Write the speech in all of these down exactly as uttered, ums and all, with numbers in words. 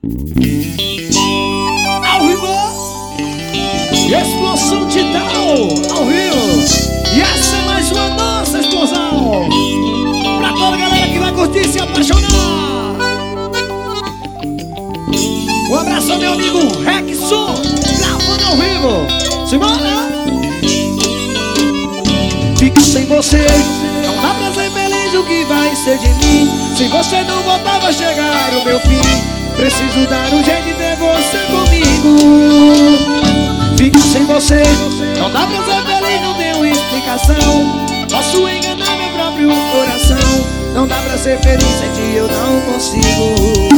Ao vivo, explosão total, ao vivo. E essa é mais uma nossa explosão pra toda a galera que vai curtir e se apaixonar. Um abraço ao meu amigo Rexon, gravando ao vivo. Simbora! Fico sem você, não dá pra ser feliz, o que vai ser de mim? Se você não voltar vai chegar o meu fim. Preciso dar um jeito de ter você comigo. Fico sem você, não dá pra ser feliz, não tenho explicação. Posso enganar meu próprio coração. Não dá pra ser feliz sem ti, eu não consigo.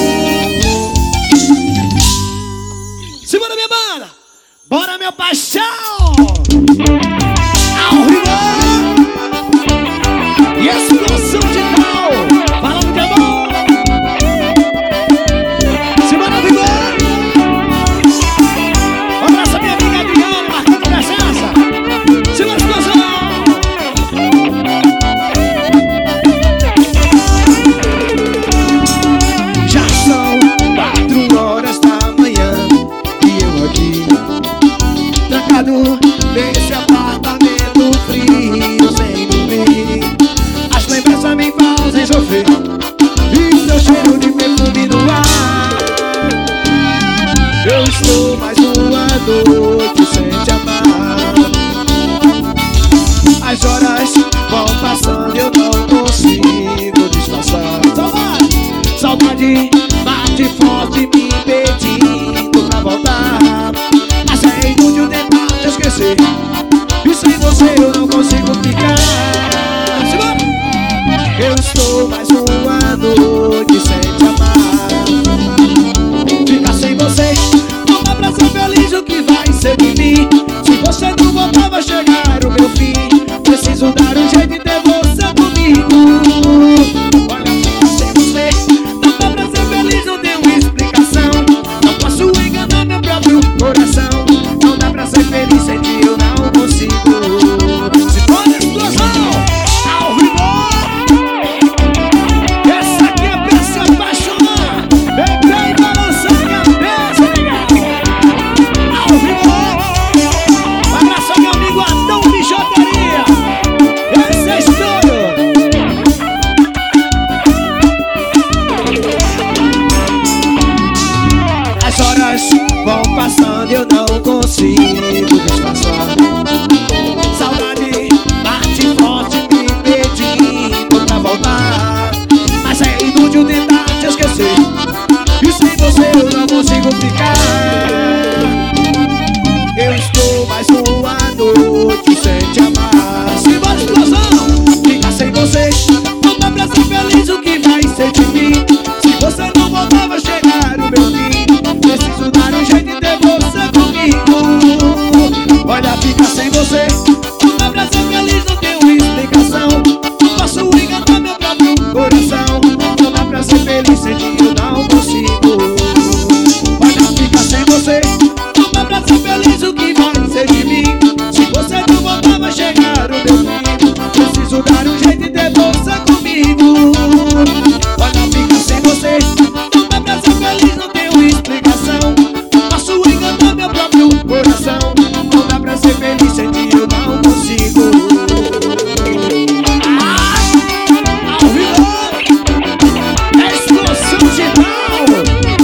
Segura minha banda, bora meu paixão. Ao vivo, e explosão de tal, falando de amor. Segura vivo. Um abraço a minha amiga Adriana, marcando presença. Segura a explosão. Já são quatro horas da manhã e eu aqui trancado nesse apartamento frio, sem dormir. As lembranças me fazem sofrer e o teu cheiro de perfume no ar. Eu estou mais uma noite sem te amar. As horas vão passando e eu não consigo disfarçar. Saudade, saudade bate forte me pedindo pra voltar. Mas é inútil tentar te esquecer, e sem você eu não consigo ficar. Eu estou mais uma noite sem te amar. Ficar sem você, não dá pra ser feliz, o que vai ser de mim? Se você não voltar vai chegar o meu fim. Preciso dar um jeito de ter você comigo. Olha, ficar sem você, não dá pra ser feliz, não tenho explicação. Não posso enganar meu próprio coração. Não dá pra ser feliz sem ti, eu não consigo. Se for explosão, ao vivo. Essa aqui é pra se apaixonar. Vem bem balançar a cabeça, legal. Ao vivo. Um abraço ao meu amigo Adão Bijoteria. Esse é estouro. As horas vão passando e eu não consigo disfarçar. Saudade bate forte me pedindo pra voltar. Mas é inútil tentar te esquecer, e sem você eu não consigo ficar. Eu estou mais uma noite sem te amar. Se vai explosão, ficar sem você, não dá pra ser feliz, o que vai ser de mim? Se você não voltar vai chegar o meu fim. Preciso dar um jeito de ter você comigo. Olha, ficar sem você, não dá pra ser feliz, não tenho explicação. Posso enganar meu próprio coração. Não dá pra ser feliz sem ti, eu não consigo. Olha, ficar sem você, não dá pra ser feliz, o que vai ser de mim? Se você não voltar vai chegar o meu fim. Preciso dar um jeito de ter você comigo. Olha, ficar sem você, não dá pra ser feliz, não tenho explicação. Posso enganar meu próprio coração. Não dá pra ser feliz sem ti, eu não consigo. Ah, ao vivo, explosão geral.